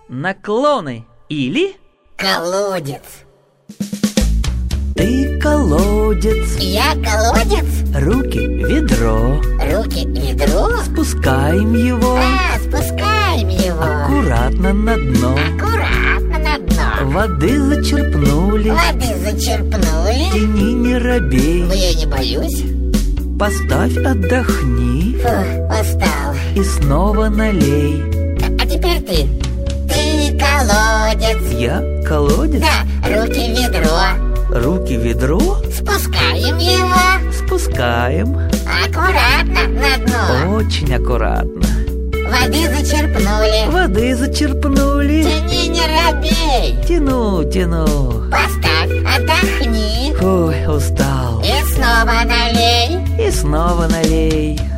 наклоны или колодец. Ты колодец, Я колодец, руки ведро, руки ведро. спускаем его Спускаем его аккуратно на дно. аккуратно на дно. Воды зачерпнули, Воды зачерпнули. тяни, не робей. Но я не боюсь. Поставь, отдохни Фух, устал. и снова налей. А теперь ты. Ты колодец. Я колодец, Да, руки ведро. руки ведро, Спускаем его спускаем аккуратно на дно. очень аккуратно. Воды зачерпнули. Воды зачерпнули, Тяни, не робей. тяну. Поставь, отдохни. Ой, устал. И снова налей. И снова налей.